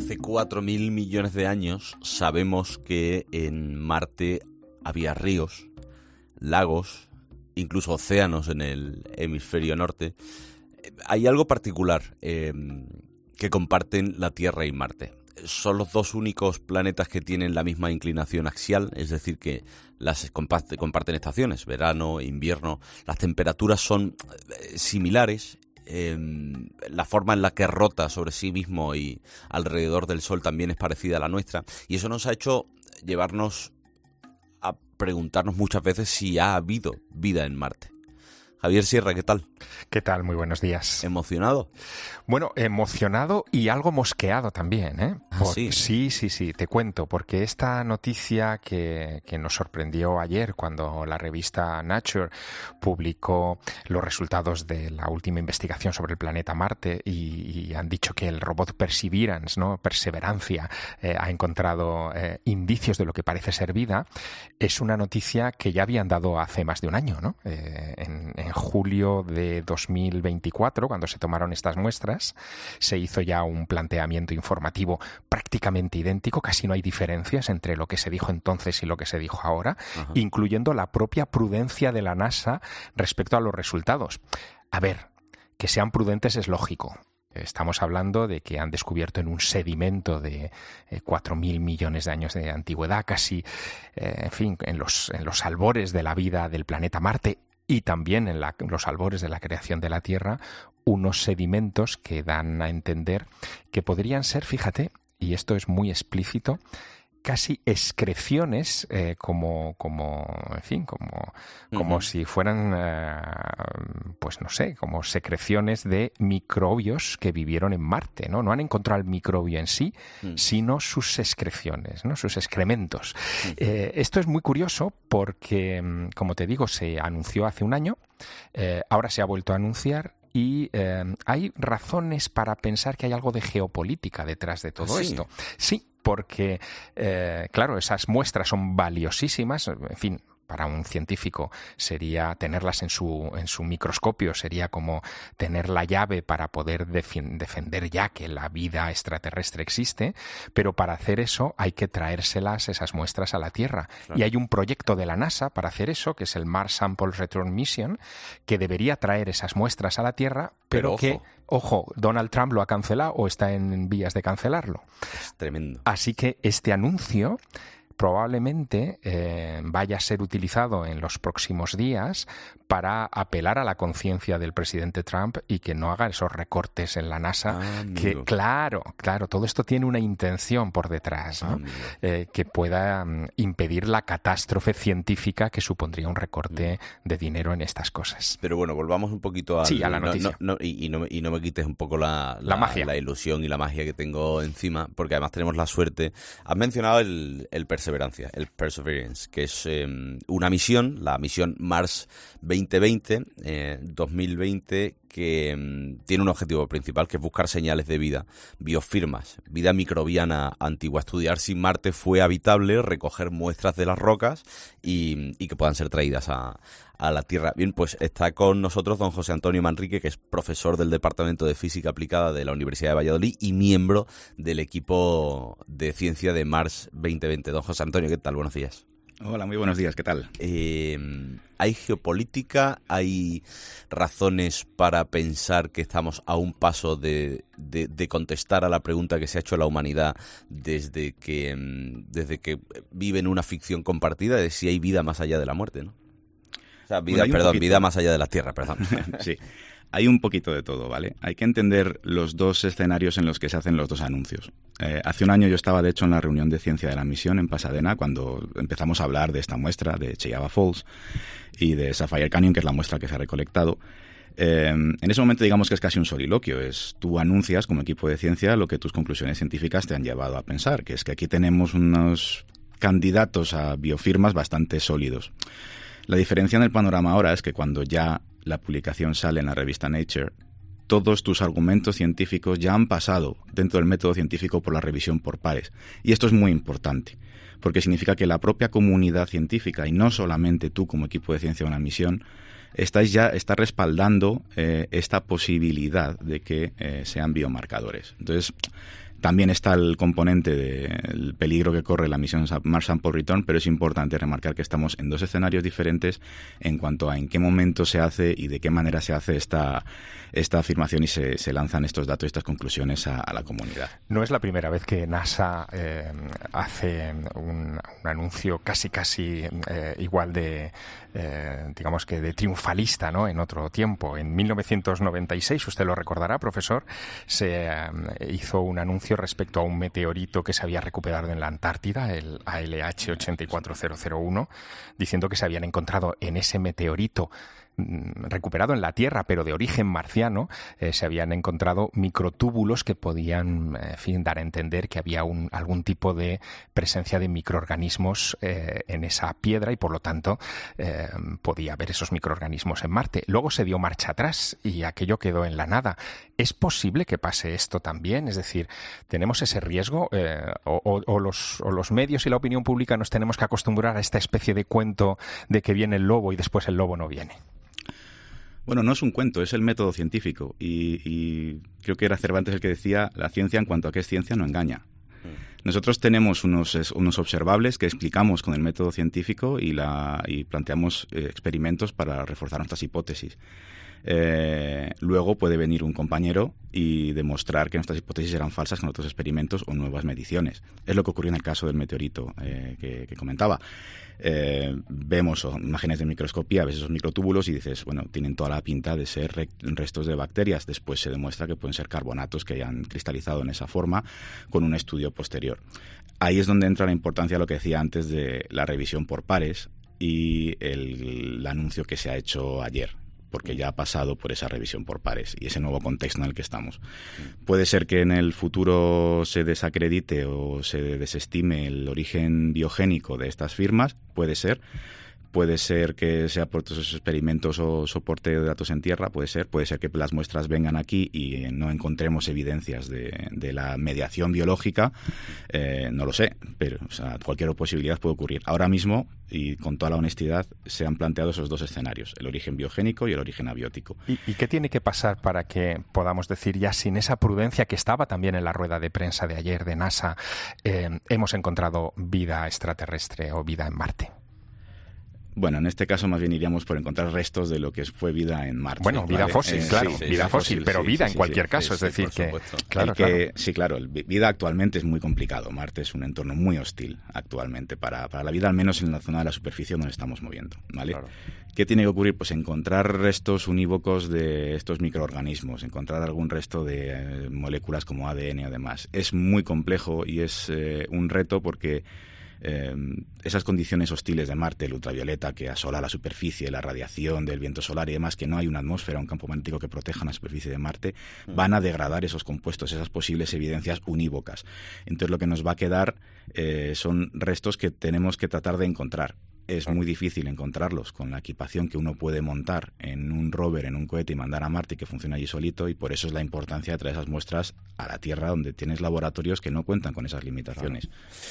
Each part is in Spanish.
Hace 4.000 millones de años sabemos que en Marte había ríos, lagos, incluso océanos en el hemisferio norte. Hay algo particular que comparten la Tierra y Marte. Son los dos únicos planetas que tienen la misma inclinación axial, es decir, que las comparten estaciones, verano, invierno. Las temperaturas son similares. La forma en la que rota sobre sí mismo y alrededor del Sol también es parecida a la nuestra, y eso nos ha hecho llevarnos a preguntarnos muchas veces si ha habido vida en Marte. Javier Sierra, ¿qué tal? ¿Qué tal? Muy buenos días. ¿Emocionado? Bueno, emocionado y algo mosqueado también, ¿eh? ¿Sí? Sí, te cuento, porque esta noticia que nos sorprendió ayer cuando la revista Nature publicó los resultados de la última investigación sobre el planeta Marte y han dicho que el robot Perseverance, ¿no? Perseverancia, ha encontrado indicios de lo que parece ser vida, es una noticia que ya habían dado hace más de un año, ¿no? En julio de 2024, cuando se tomaron estas muestras, se hizo ya un planteamiento informativo prácticamente idéntico, casi no hay diferencias entre lo que se dijo entonces y lo que se dijo ahora, incluyendo la propia prudencia de la NASA respecto a los resultados. A ver, que sean prudentes es lógico. Estamos hablando de que han descubierto en un sedimento de 4.000 millones de años de antigüedad, casi, en fin, en los albores de la vida del planeta Marte, y también en los albores de la creación de la Tierra, unos sedimentos que dan a entender que podrían ser, fíjate, y esto es muy explícito, casi excreciones, como si fueran, pues no sé, como secreciones de microbios que vivieron en Marte, ¿no? No han encontrado el microbio en sí, sino sus excreciones, ¿no? Sus excrementos. Esto es muy curioso porque, como te digo, se anunció hace un año, ahora se ha vuelto a anunciar. Y hay razones para pensar que hay algo de geopolítica detrás de todo esto. Sí, porque, claro, esas muestras son valiosísimas, en fin. Para un científico sería tenerlas en su microscopio, sería como tener la llave para poder defender ya que la vida extraterrestre existe, pero para hacer eso hay que traérselas, esas muestras, a la Tierra. Claro. Y hay un proyecto de la NASA para hacer eso, que es el Mars Sample Return Mission, que debería traer esas muestras a la Tierra, pero que, ojo, Donald Trump lo ha cancelado o está en vías de cancelarlo. Es tremendo. Así que este anuncio probablemente vaya a ser utilizado en los próximos días para apelar a la conciencia del presidente Trump y que no haga esos recortes en la NASA, que claro, todo esto tiene una intención por detrás, ¿no? Que pueda impedir la catástrofe científica que supondría un recorte de dinero en estas cosas. Pero bueno, volvamos un poquito a la noticia. Y no me quites un poco la magia, la ilusión y la magia que tengo encima, porque además tenemos la suerte. Has mencionado el Perseverance, que es una misión, la misión Mars 2020, que tiene un objetivo principal, que es buscar señales de vida, biofirmas, vida microbiana antigua, estudiar si Marte fue habitable, recoger muestras de las rocas y que puedan ser traídas a la Tierra. Bien, pues está con nosotros don José Antonio Manrique, que es profesor del Departamento de Física Aplicada de la Universidad de Valladolid y miembro del equipo de ciencia de Mars 2020. Don José Antonio, ¿qué tal? Buenos días. Hola, muy buenos días, ¿qué tal? ¿Hay geopolítica? ¿Hay razones para pensar que estamos a un paso de contestar a la pregunta que se ha hecho la humanidad desde que vive en una ficción compartida de si hay vida más allá de la muerte, ¿no? O sea, vida más allá de la Tierra, perdón. Sí, hay un poquito de todo, ¿vale? Hay que entender los dos escenarios en los que se hacen los dos anuncios. Hace un año yo estaba, de hecho, en la reunión de ciencia de la misión en Pasadena, cuando empezamos a hablar de esta muestra, de Cheyava Falls y de Sapphire Canyon, que es la muestra que se ha recolectado. En ese momento digamos que es casi un soliloquio, tú anuncias como equipo de ciencia lo que tus conclusiones científicas te han llevado a pensar, que es que aquí tenemos unos candidatos a biofirmas bastante sólidos. La diferencia en el panorama ahora es que cuando ya la publicación sale en la revista Nature, todos tus argumentos científicos ya han pasado dentro del método científico por la revisión por pares. Y esto es muy importante, porque significa que la propia comunidad científica, y no solamente tú como equipo de ciencia de una misión, está respaldando esta posibilidad de que sean biomarcadores. Entonces, También está el componente del peligro que corre la misión Mars Sample Return, pero es importante remarcar que estamos en dos escenarios diferentes en cuanto a en qué momento se hace y de qué manera se hace esta afirmación y se lanzan estos datos y estas conclusiones a la comunidad. No es la primera vez que NASA hace un anuncio casi igual de, digamos que de triunfalista, ¿no? En otro tiempo. En 1996, usted lo recordará, profesor, se hizo un anuncio respecto a un meteorito que se había recuperado en la Antártida, el ALH 84001, diciendo que se habían encontrado en ese meteorito recuperado en la Tierra, pero de origen marciano, se habían encontrado microtúbulos que podían, en fin, dar a entender que había algún tipo de presencia de microorganismos en esa piedra y, por lo tanto, podía haber esos microorganismos en Marte. Luego se dio marcha atrás y aquello quedó en la nada. ¿Es posible que pase esto también? Es decir, ¿tenemos ese riesgo o los medios y la opinión pública nos tenemos que acostumbrar a esta especie de cuento de que viene el lobo y después el lobo no viene? Bueno, no es un cuento, es el método científico y creo que era Cervantes el que decía, la ciencia en cuanto a qué es ciencia no engaña. Nosotros tenemos unos observables que explicamos con el método científico y planteamos experimentos para reforzar nuestras hipótesis. Luego puede venir un compañero y demostrar que nuestras hipótesis eran falsas con otros experimentos o nuevas mediciones. Es lo que ocurrió en el caso del meteorito que comentaba. Vemos imágenes de microscopía, ves esos microtúbulos y dices, bueno, tienen toda la pinta de ser restos de bacterias. Después se demuestra que pueden ser carbonatos que hayan cristalizado en esa forma con un estudio posterior. Ahí es donde entra la importancia de lo que decía antes de la revisión por pares y el anuncio que se ha hecho ayer, porque ya ha pasado por esa revisión por pares y ese nuevo contexto en el que estamos. Puede ser que en el futuro se desacredite o se desestime el origen biogénico de estas firmas, puede ser que sea por todos esos experimentos o soporte de datos en tierra, puede ser que las muestras vengan aquí y no encontremos evidencias de la mediación biológica, no lo sé, pero cualquier posibilidad puede ocurrir. Ahora mismo, y con toda la honestidad, se han planteado esos dos escenarios, el origen biogénico y el origen abiótico. ¿Y qué tiene que pasar para que podamos decir ya sin esa prudencia que estaba también en la rueda de prensa de ayer de NASA, hemos encontrado vida extraterrestre o vida en Marte? Bueno, en este caso más bien iríamos por encontrar restos de lo que fue vida en Marte. Bueno, vida fósil, claro, vida fósil, pero vida en cualquier caso, es decir que... Claro. Sí, claro, vida actualmente es muy complicado. Marte es un entorno muy hostil actualmente para la vida, al menos en la zona de la superficie donde estamos moviendo, ¿vale? Claro. ¿Qué tiene que ocurrir? Pues encontrar restos unívocos de estos microorganismos, encontrar algún resto de moléculas como ADN o demás. Es muy complejo y es un reto porque... esas condiciones hostiles de Marte, el ultravioleta que asola la superficie, la radiación del viento solar y demás, que no hay una atmósfera, un campo magnético que proteja la superficie de Marte, van a degradar esos compuestos, esas posibles evidencias unívocas. Entonces lo que nos va a quedar son restos que tenemos que tratar de encontrar. Es muy difícil encontrarlos con la equipación que uno puede montar en un rover, en un cohete y mandar a Marte y que funcione allí solito, y por eso es la importancia de traer esas muestras a la Tierra, donde tienes laboratorios que no cuentan con esas limitaciones.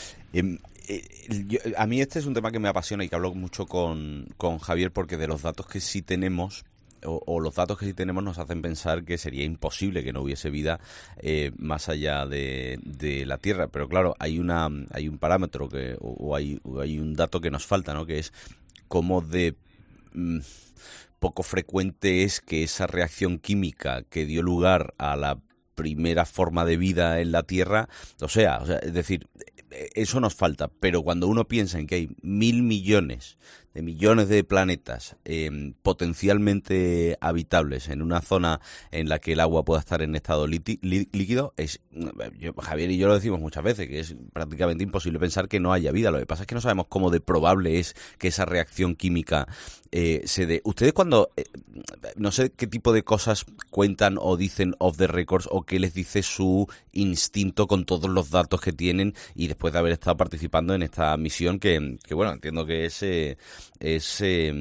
A mí este es un tema que me apasiona y que hablo mucho con Javier, porque de los datos que sí tenemos, o los datos que sí tenemos, nos hacen pensar que sería imposible que no hubiese vida más allá de la Tierra. Pero claro, hay un parámetro o hay un dato que nos falta, ¿no? Que es cómo de poco frecuente es que esa reacción química que dio lugar a la primera forma de vida en la Tierra, o sea, es decir, eso nos falta. Pero cuando uno piensa en que hay 1.000 millones de planetas potencialmente habitables en una zona en la que el agua pueda estar en estado líquido, Javier y yo lo decimos muchas veces, que es prácticamente imposible pensar que no haya vida. Lo que pasa es que no sabemos cómo de probable es que esa reacción química se dé. Ustedes cuando, no sé qué tipo de cosas cuentan o dicen off the records, o qué les dice su instinto con todos los datos que tienen y después de haber estado participando en esta misión que bueno, entiendo que es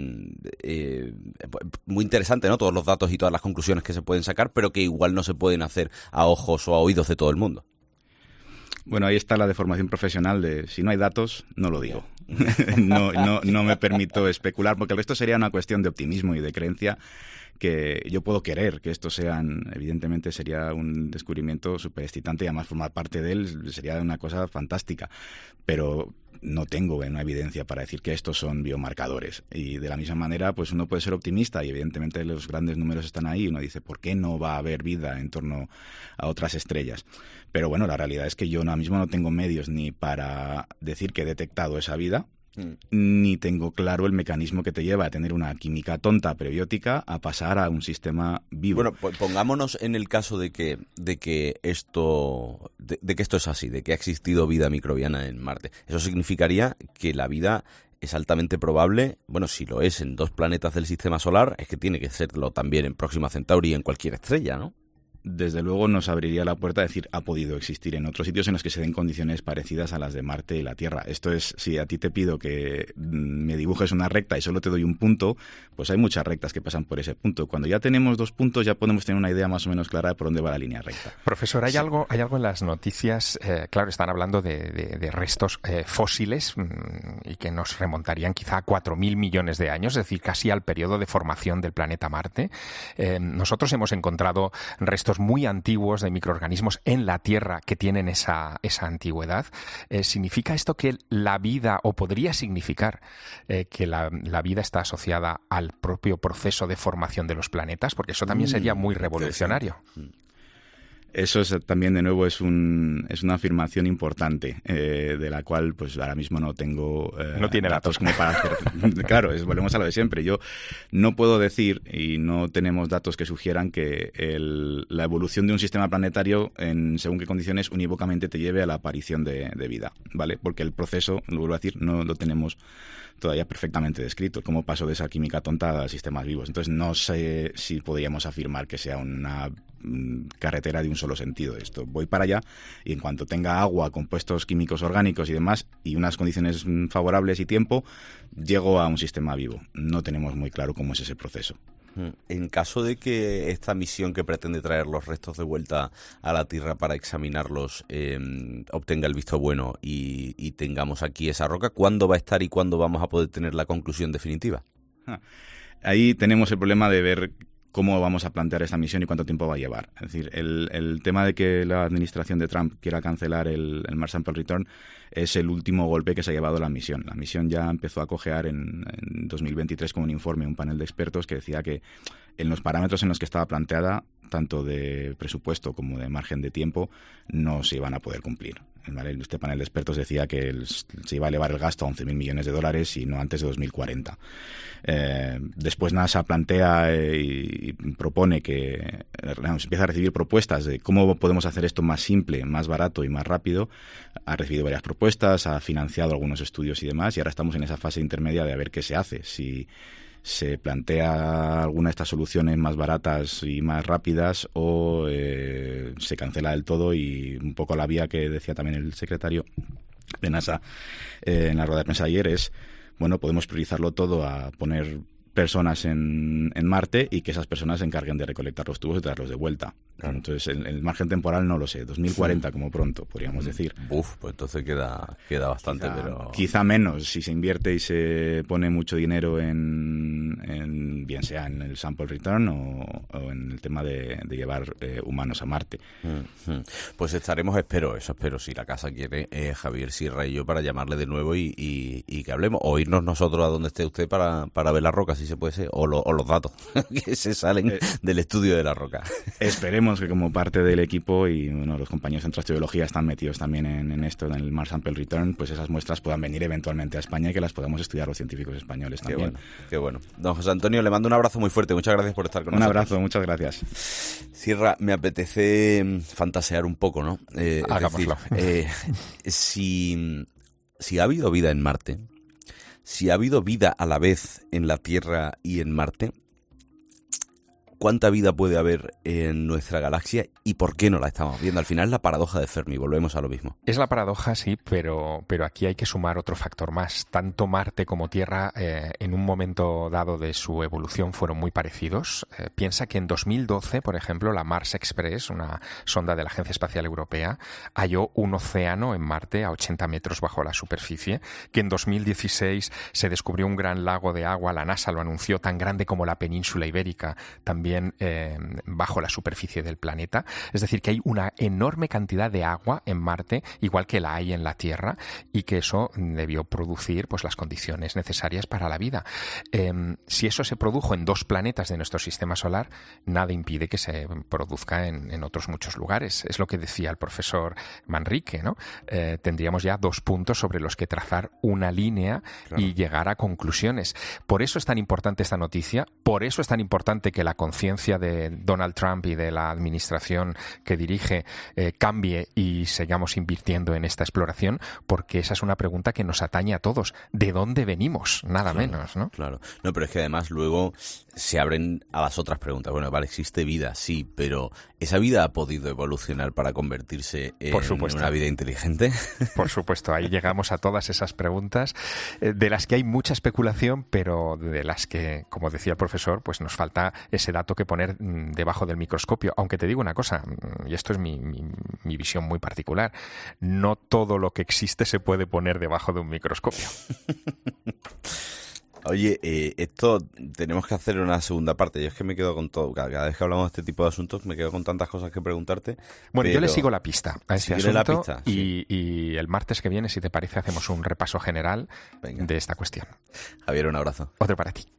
muy interesante, ¿no? Todos los datos y todas las conclusiones que se pueden sacar, pero que igual no se pueden hacer a ojos o a oídos de todo el mundo. Bueno, ahí está la deformación profesional de si no hay datos, no lo digo. No me permito especular, porque el resto sería una cuestión de optimismo y de creencia que yo puedo querer que estos sean, evidentemente sería un descubrimiento súper excitante y además formar parte de él sería una cosa fantástica, pero no tengo una evidencia para decir que estos son biomarcadores. Y de la misma manera, pues uno puede ser optimista y evidentemente los grandes números están ahí. Uno dice, ¿por qué no va a haber vida en torno a otras estrellas? Pero bueno, la realidad es que yo ahora mismo no tengo medios ni para decir que he detectado esa vida, ni tengo claro el mecanismo que te lleva a tener una química tonta prebiótica a pasar a un sistema vivo. Bueno, pues pongámonos en el caso de que esto es así, de que ha existido vida microbiana en Marte. Eso significaría que la vida es altamente probable, bueno, si lo es en 2 planetas del Sistema Solar, es que tiene que serlo también en Próxima Centauri y en cualquier estrella, ¿no? Desde luego nos abriría la puerta a decir ha podido existir en otros sitios en los que se den condiciones parecidas a las de Marte y la Tierra. Esto es, si a ti te pido que me dibujes una recta y solo te doy un punto, pues hay muchas rectas que pasan por ese punto. Cuando ya tenemos 2 puntos ya podemos tener una idea más o menos clara de por dónde va la línea recta. Profesor, hay algo en las noticias, claro, están hablando de restos fósiles y que nos remontarían quizá a 4.000 millones de años, es decir, casi al periodo de formación del planeta Marte. Nosotros hemos encontrado restos muy antiguos de microorganismos en la Tierra que tienen esa antigüedad. ¿Significa esto que la vida, o podría significar que la vida está asociada al propio proceso de formación de los planetas? Porque eso también sería muy revolucionario. Eso también, de nuevo, es una afirmación importante, de la cual pues ahora mismo no tengo no tiene datos como para hacer. Claro, volvemos a lo de siempre. Yo no puedo decir, y no tenemos datos que sugieran que la evolución de un sistema planetario, en según qué condiciones, unívocamente te lleve a la aparición de vida, ¿vale? Porque el proceso, lo vuelvo a decir, no lo tenemos todavía perfectamente descrito, cómo pasó de esa química tonta a sistemas vivos. Entonces no sé si podríamos afirmar que sea una carretera de un solo sentido esto. Voy para allá y en cuanto tenga agua, compuestos químicos orgánicos y demás, y unas condiciones favorables y tiempo, llego a un sistema vivo. No tenemos muy claro cómo es ese proceso. En caso de que esta misión que pretende traer los restos de vuelta a la Tierra para examinarlos obtenga el visto bueno y tengamos aquí esa roca, ¿cuándo va a estar y cuándo vamos a poder tener la conclusión definitiva? Ahí tenemos el problema de ver cómo vamos a plantear esta misión y cuánto tiempo va a llevar. Es decir, el tema de que la administración de Trump quiera cancelar el Mars Sample Return es el último golpe que se ha llevado la misión. La misión ya empezó a cojear en 2023 con un informe, un panel de expertos que decía que en los parámetros en los que estaba planteada, tanto de presupuesto como de margen de tiempo, no se iban a poder cumplir. ¿Vale? Este panel de expertos decía que se iba a elevar el gasto a 11.000 millones de dólares y no antes de 2040. Después NASA plantea y propone que empieza a recibir propuestas de cómo podemos hacer esto más simple, más barato y más rápido. Ha recibido varias propuestas, ha financiado algunos estudios y demás, y ahora estamos en esa fase intermedia de a ver qué se hace. Si se plantea alguna de estas soluciones más baratas y más rápidas o se cancela del todo, y un poco la vía que decía también el secretario de NASA en la rueda de prensa ayer es, bueno, podemos priorizarlo todo a poner personas en Marte y que esas personas se encarguen de recolectar los tubos y traerlos de vuelta. Claro. Entonces, el margen temporal no lo sé, 2040 como pronto, podríamos decir. Pues entonces queda bastante, pero... Quizá menos, si se invierte y se pone mucho dinero en bien sea en el sample return o en el tema de llevar humanos a Marte. Pues espero, si la casa quiere, Javier Sierra y yo, para llamarle de nuevo y que hablemos, o irnos nosotros a donde esté usted para ver la roca, si se puede ser, o los datos que se salen del estudio de la roca. Esperemos que como parte del equipo y los compañeros en Astrobiología están metidos también en esto, en el Mars Sample Return, pues esas muestras puedan venir eventualmente a España y que las podamos estudiar los científicos españoles también. Qué bueno. Don José Antonio, le mando un abrazo muy fuerte. Muchas gracias por estar con nosotros. Un abrazo, muchas gracias. Sierra, me apetece fantasear un poco, ¿no? Hagámoslo. Si ha habido vida en Marte, si ha habido vida a la vez en la Tierra y en Marte, cuánta vida puede haber en nuestra galaxia y por qué no la estamos viendo. Al final es la paradoja de Fermi, volvemos a lo mismo. Es la paradoja, sí, pero aquí hay que sumar otro factor más. Tanto Marte como Tierra en un momento dado de su evolución fueron muy parecidos. Piensa que en 2012, por ejemplo, la Mars Express, una sonda de la Agencia Espacial Europea, halló un océano en Marte a 80 metros bajo la superficie, que en 2016 se descubrió un gran lago de agua, la NASA lo anunció, tan grande como la península ibérica, también bajo la superficie del planeta. Es decir, que hay una enorme cantidad de agua en Marte, igual que la hay en la Tierra, y que eso debió producir pues las condiciones necesarias para la vida. Si eso se produjo en 2 planetas de nuestro sistema solar, nada impide que se produzca en otros muchos lugares. Es lo que decía el profesor Manrique, ¿no? Tendríamos ya 2 puntos sobre los que trazar una línea, claro, y llegar a conclusiones. Por eso es tan importante esta noticia, por eso es tan importante que la conciencia de Donald Trump y de la administración que dirige cambie y sigamos invirtiendo en esta exploración, porque esa es una pregunta que nos atañe a todos. ¿De dónde venimos? Nada claro, menos, ¿no? Claro. No, pero es que además luego se abren a las otras preguntas. Bueno, vale, existe vida, sí, pero ¿esa vida ha podido evolucionar para convertirse en una vida inteligente? Por supuesto, ahí llegamos a todas esas preguntas de las que hay mucha especulación, pero de las que, como decía el profesor, pues nos falta ese dato que poner debajo del microscopio. Aunque te digo una cosa, y esto es mi visión muy particular, no todo lo que existe se puede poner debajo de un microscopio. Oye, esto tenemos que hacer una segunda parte. Yo es que me quedo con todo. Cada vez que hablamos de este tipo de asuntos me quedo con tantas cosas que preguntarte. Bueno, yo le sigo la pista a este asunto la pista, y el martes que viene, si te parece, hacemos un repaso general de esta cuestión. Javier, un abrazo. Otro para ti.